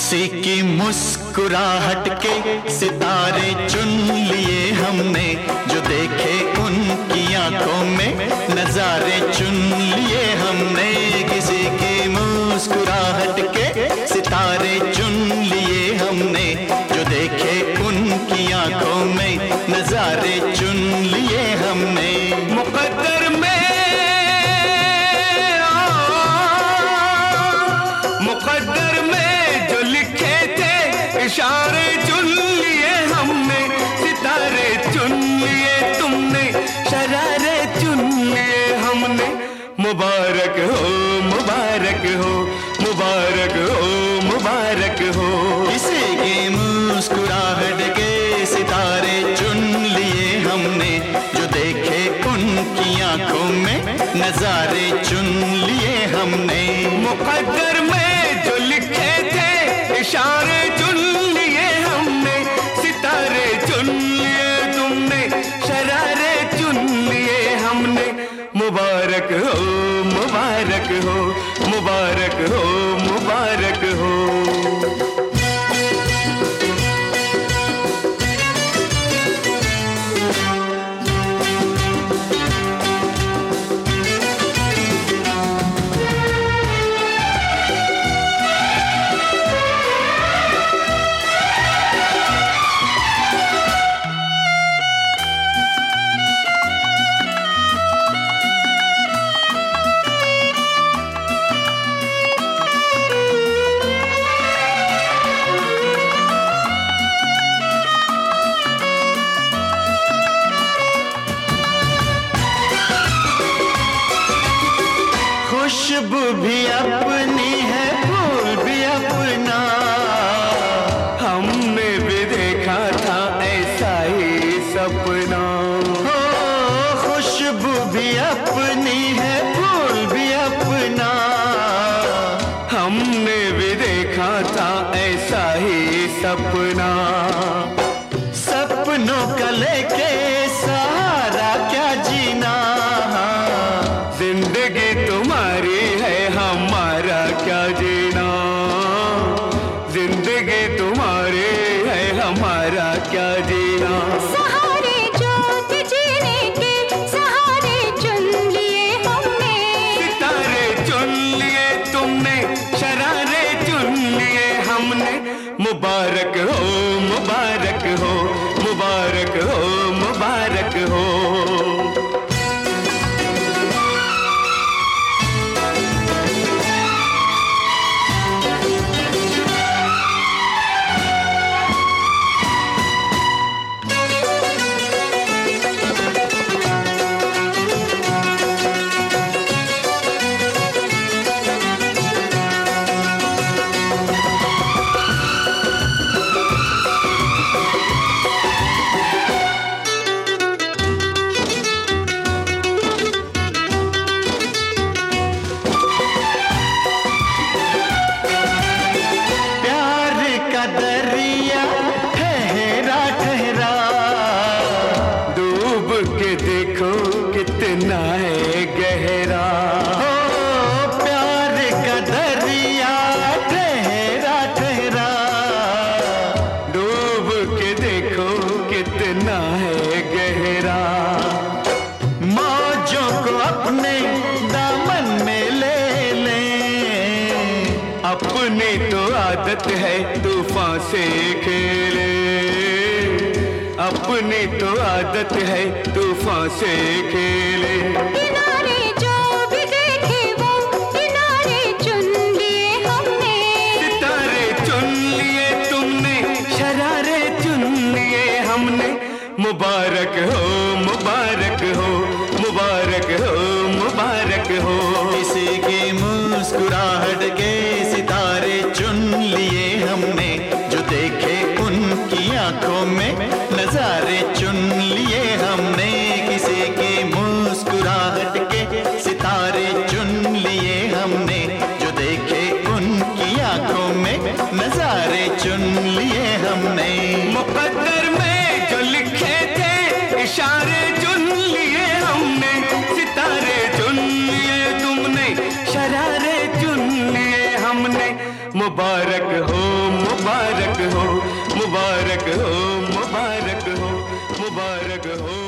किसी की मुस्कुराहट के सितारे चुन लिए हमने, जो देखे उनकी आंखों में नजारे चुन लिए हमने। किसी की मुस्कुराहट के सितारे चुन लिए हमने, जो देखे उनकी आंखों में नजारे चुन लिए हमने। मुकद्दर में जो लिखे थे इशारे चुन लिए हमने, सितारे चुन लिए तुमने, शरारे चुन लिए हमने। मुबारक हो मुबारक हो मुबारक हो मुबारक हो। किसी की मुस्कुराहट के सितारे चुन लिए हमने, जो देखे उनकी आंखों में नजारे चुन लिए हमने। मुकद्दर में जो लिखे थे इशारे चुन लिए हमने, सितारे चुन लिए तुमने, शरारे चुन लिए हमने। मुबारक हो मुबारक हो मुबारक हो मुबारक हो। खुशबू भी अपनी है, फूल भी अपना, हमने भी देखा था ऐसा ही सपना। हो खुशबू भी अपनी है, फूल भी अपना, हमने भी देखा था ऐसा ही सपना। सपनों का लेके सहारा क्या जीना, जिंदगी तुम्हारी है हमारा क्या जीना। जिंदगी तुम्हारी है हमारा क्या जीना। सहारे जो जीने के सहारे चुन लिए हमने, सितारे चुन लिए तुमने, शरारे चुन लिए हमने। मुबारक हो मुबारक हो मुबारक हो मुबारक हो। दरिया ठहरा ठहरा, डूब के देखो कितना है गहरा। हो प्यार का दरिया ठहरा ठहरा, डूब के देखो कितना है गहरा। मौजों को अपने दामन में ले लें, अपनी तो आदत है तूफान से खेले। अपनी तो आदत है तूफान से खेले। किनारे जो भी देखे वो किनारे चुन लिए हमने, सितारे चुन लिए तुमने, शरारे चुन लिए हमने। मुबारक हो मुबारक हो मुबारक हो मुबारक हो। किसी की मुस्कुराहट के सितारे चुन लिए हमने, जो देखे उनकी आंखों में नजारे चुन लिए हमने। किसी की मुस्कुराहट के सितारे चुन लिए हमने, जो देखे उनकी आंखों में नजारे चुन लिए हमने। मुकद्दर में जो लिखे थे इशारे चुन लिए हमने, सितारे चुन लिए तुमने, शरारे चुन लिए हमने। मुबारक हो मुबारक हो।